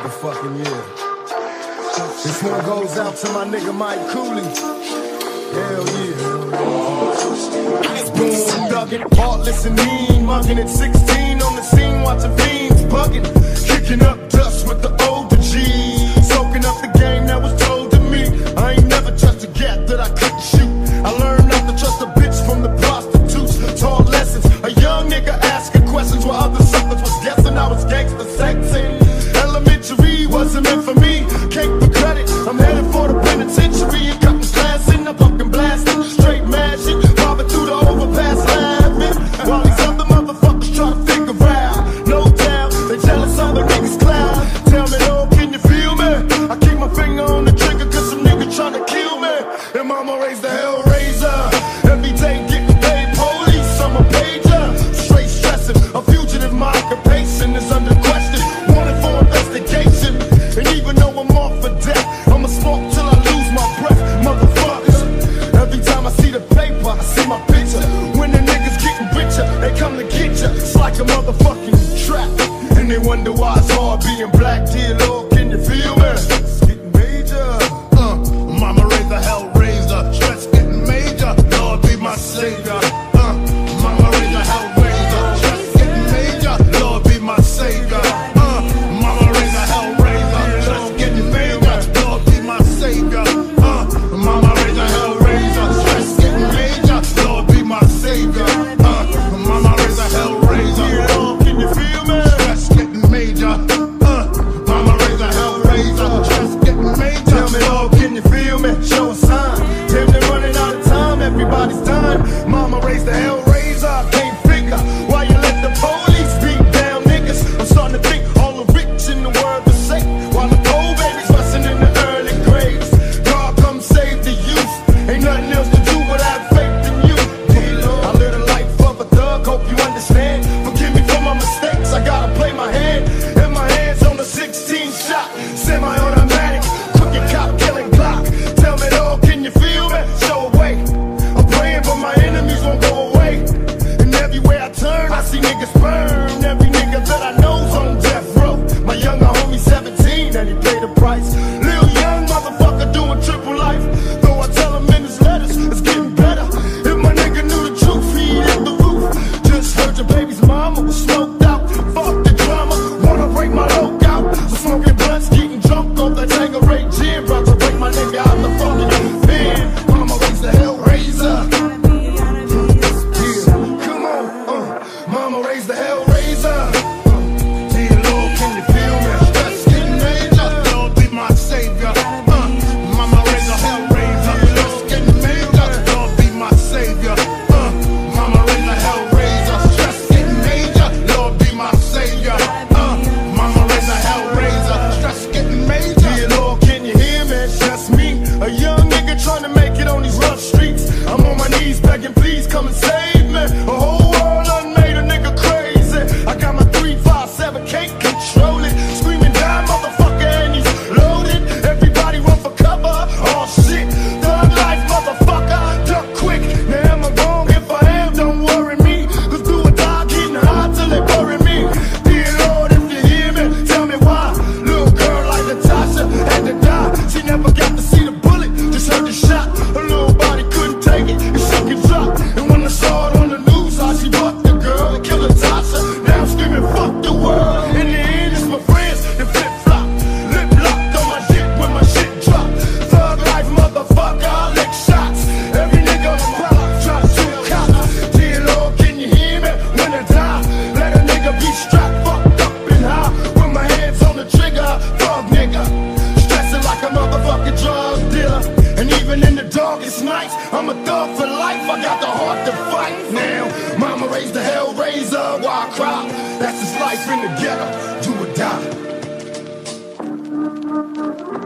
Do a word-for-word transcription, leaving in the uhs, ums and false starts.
motherfucking year. This one goes out to my nigga Mike Cooley. Hell yeah. Boom, thuggin', heartless and mean, mugging at sixteen on the scene, watching fiends bugging, kicking up dust with the older G's, soaking up the game that was told to me. I ain't never trust a gap that I couldn't shoot. I learned not to trust a bitch from the prostitutes. Taught lessons, a young nigga asking questions while other suckers was guessing I was gangster sexing. Elementary wasn't meant for me, cake for credit. I'm headed for the penitentiary and cutting class in the pumpkin blasting, straight mad shit, bobbing through the overpass laughing, while these other motherfuckers try to figure out. No doubt, they jealous of the niggas cloud. Tell me, oh, can you feel me? I keep my finger on the trigger cause some nigga tryna kill me. And mama raised the hellraiser, every day getting paid police, I'm a pager. Straight stressing, a fugitive, my occupation is under question, wanted for investigation. And even though I'm off for death, I'ma smoke till I lose my breath, motherfuckers. Every time I see the paper, I see my picture. When the niggas getting richer, they come to get ya. It's like a motherfucking trap, and they wonder why it's hard being black. Dear Lord, can you feel me? It's getting major. Uh, mama raised the hellraiser, stress getting major. Lord be my savior. Uh, mama raised the hellraiser, stress getting major. Lord be my savior. Uh, mama raised the hellraiser, stress getting major. Lord be my savior. Uh, mama raised the hellraiser, stress getting major. Lord be my savior. Uh, mama raised the hellraiser. Lord, can you feel me? Stress getting major. Uh, mama raised the hellraiser, stress getting major. Tell me, Lord, can you feel me? Show a sign. Damn, they're running out of time. Everybody's done. Mama raised the hellraiser. I can't figure why you let the police beat down niggas. I'm starting to think all the rich in the world are safe, while the poor babies busting in the early grades. God come save the youth. Ain't nothing else to do but have faith in you. I live the life of a thug, hope you understand. Forgive me for my mistakes, I gotta play my hand. And my hands on the sixteen shot, semi-automatic, crooked cop killing Glock. Tell me, Lord, can you feel me? Show a way. I'm praying but my enemies won't go away. And everywhere I turn, I see niggas burn. Every nigga that I know's on death row. My younger homie seventeen and he paid the price. Lil young motherfucker doing triple life. Though I tell him in his letters, it's getting better. If my nigga knew the truth, he'd hit the roof. Just heard your baby's mama was smoked out. Fuck the drama, wanna break my loc out. So smoking blunts, getting drunk off that Tanqueray gin. About to break my nigga out the fucking pen. Mama raised the hellraiser. Yeah, come on, uh, mama raised the hellraiser. Uh, dear Lord, can you feel me? Stress getting major. Lord be my savior. Uh, mama raised the hellraiser. Stress getting major. Lord be my savior. Uh, mama raised the hellraiser. Stress getting major. Lord be my savior. Uh, mama raised the hellraiser. Stress getting major. Dear Lord, can you hear me? It's just me, a young nigga trying to make it on these rough streets. I'm on my knees begging, please come and save me. A whole world done made a nigga crazy. I got my three five seven, can't control it. Screaming down, motherfucker, and he's loaded. Everybody run for cover. Oh shit, thug life, motherfucker. Duck quick. Now am I wrong? If I am, don't worry me. Cause do or die, getting high till they bury me. Dear Lord, if you hear me, tell me why. Little girl like Natasha had to die. She never got to see the bullet, just heard the shot. Her little body couldn't take it, it shook and dropped. And when I saw it on the news, how she fucked the girl and killed Natasha. Now I'm screaming, fuck the world. In the end, it's my friends that flip flop. Lip locked on my shit when my shit drop. Thug life, motherfucker, I lick shots. Every nigga on the block try to shoot cops. Dear Lord, can you hear me? When I die, let a nigga be strapped, fucked up and high. With my hands on the trigger, thug nigga. Stressing like a motherfucking drug dealer. And even in the darkest nights, I'm a thug for life. I got the heart to fight now. Mama raised the hellraiser, why I cry? That's his life in the ghetto, do or die.